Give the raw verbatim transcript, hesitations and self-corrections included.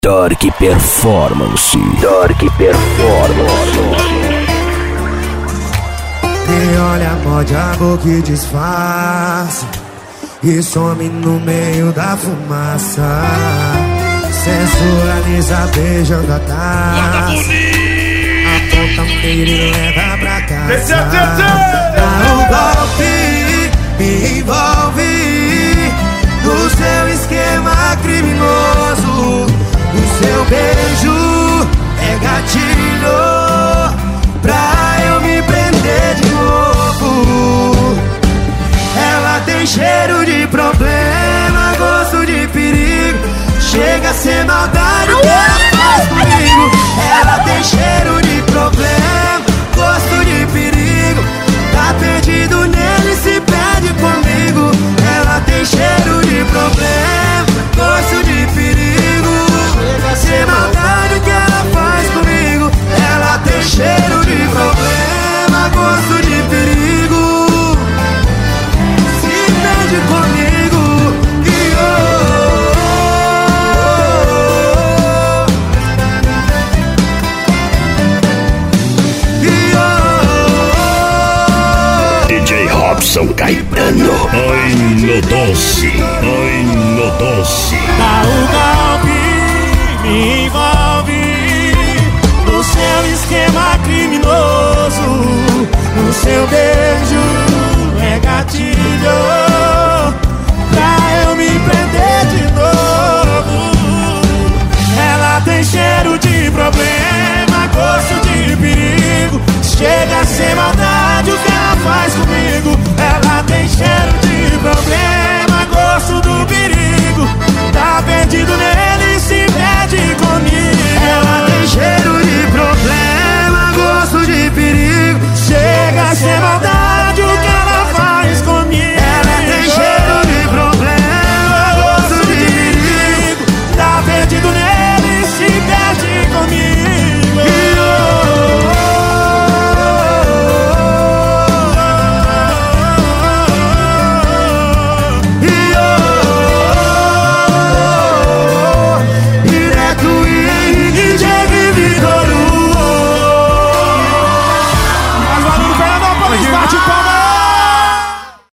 Dark Performance. Dark Performance. E olha, pode amor que disfarça e some no meio da fumaça. Sensualiza beijando a taça, aponta um tiro e leva pra casa. Dá um golpe, me envolve no seu esquema criminoso. O seu beijo é gatilho pra eu me prender de novo. Ela tem cheiro de problema, gosto de perigo, chega a ser maldade que ela faz comigo. Ela tem cheiro de problema, gosto de perigo, tá perdido nele, se perde comigo. Ela tem cheiro de problema, gosto de perigo, chega a ser maldade que ela faz comigo. Ela tem cheiro de problema, gosto de perigo, se perde comigo. E oh, D J Robson Caetano. Ai no doce, ai no doce. Dá o golpe, me envolve no seu esquema criminoso. O seu beijo é gatilho pra eu me prender de novo. Ela tem cheiro de problema, gosto de perigo, chega a ser maldade